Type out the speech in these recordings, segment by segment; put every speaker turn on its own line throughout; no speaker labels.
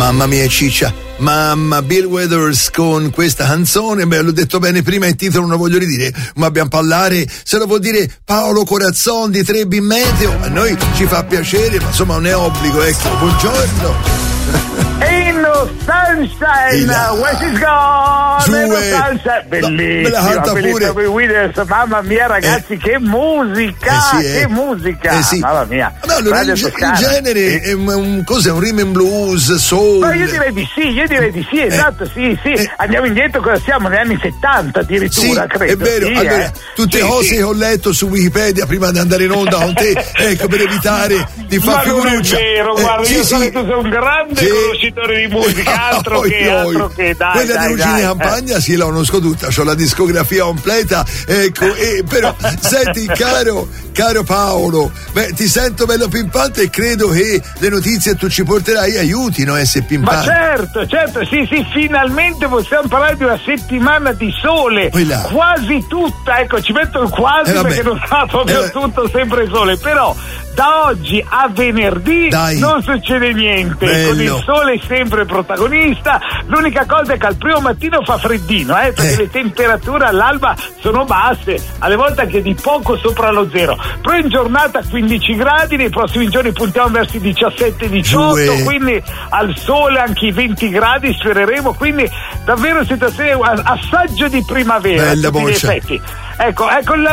Mamma mia Ciccia, mamma, Bill Withers con questa canzone, l'ho detto bene prima, il titolo non lo voglio ridire, ma abbiamo parlare, se lo vuol dire Paolo Corazzon di Trebbi Meteo, a noi ci fa piacere, ma insomma non è obbligo, ecco, buongiorno.
Ain't no sunshine, where she's gone, ain't no sunshine. Bellissimo, Withers, mamma mia ragazzi, che musica, che musica, mamma mia.
No, in genere è un rhythm and blues, soul.
Ma io direi di sì, esatto, sì. Andiamo indietro, cosa siamo? Negli anni 70 addirittura, credo.
È vero, allora, tutte cose che ho letto su Wikipedia prima di andare in onda con te, ecco, per evitare di far figuruccia.
Ma non è vero, guarda, io so che tu sei un grande conoscitore di musica, altro che, dai.
Quella di Luigi Campagna sì, la conosco tutta, c'ho la discografia completa, ecco, però, senti, caro Paolo, ti sento bello pimpante e credo che le notizie tu ci porterai aiutino a essere pimpante.
Ma certo, sì, finalmente possiamo parlare di una settimana di sole, quasi tutta, ecco, ci metto il quasi perché non sa proprio tutto sempre sole, però da oggi a venerdì non succede niente. Bello. Con il sole sempre protagonista. L'unica cosa è che al primo mattino fa freddino, perché le temperature all'alba sono basse, alle volte anche di poco sopra lo zero. Però in giornata 15 gradi, nei prossimi giorni puntiamo verso i 17-18, quindi al sole anche i 20 gradi spereremo, quindi davvero situazione assaggio di primavera.
Bella boccia.
Ecco,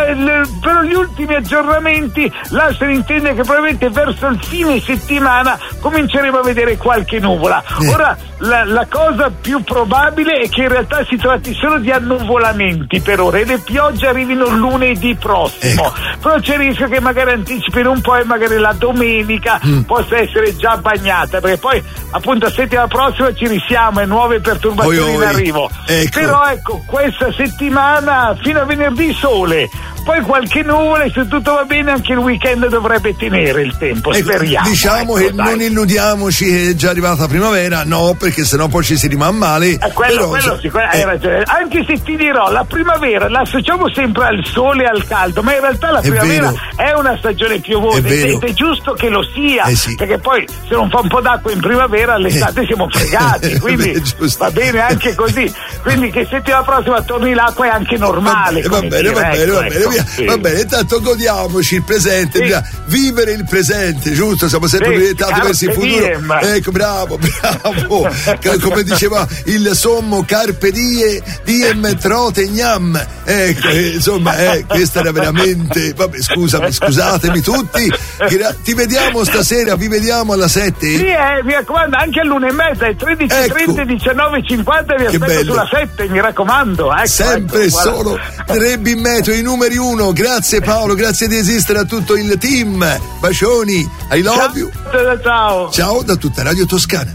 per gli ultimi aggiornamenti là si intende che probabilmente verso il fine settimana cominceremo a vedere qualche nuvola. Ora la cosa più probabile è che in realtà si tratti solo di annuvolamenti per ora e le piogge arrivino lunedì prossimo, però c'è il rischio che magari anticipino un po' e magari la domenica possa essere già bagnata, perché poi appunto la settimana prossima ci risiamo e nuove perturbazioni in arrivo. Però ecco, questa settimana fino a venerdì sole, poi qualche nuvola e se tutto va bene anche il weekend dovrebbe tenere il tempo, speriamo.
Diciamo che non illudiamoci che è già arrivata la primavera, no, perché sennò poi ci si rimane male.
Quello hai ragione. Anche se ti dirò, la primavera la associamo sempre al sole e al caldo, ma in realtà la primavera è una stagione piovosa ed è giusto che lo sia, perché poi se non fa un po' d'acqua in primavera all'estate siamo fregati, quindi va bene anche così, quindi che settimana prossima torni l'acqua è anche normale.
Va bene, intanto godiamoci il presente, vivere il presente, giusto? Siamo sempre orientati verso il futuro. Ecco, bravo. Come diceva il sommo Carpe diem trote gnam. Ecco, insomma, questa era veramente. Vabbè, scusatemi tutti. Ti vediamo stasera, vi vediamo alla 7.
Sì, mi raccomando, anche all'1:30, alle 13:30, 19:50 vi aspetto sulla 7, mi raccomando.
Sempre solo Trebbi Meteo, i numeri 1. Grazie Paolo, grazie di esistere a tutto il team. Bacioni, I love you.
Ciao.
Ciao da tutta Radio Toscana.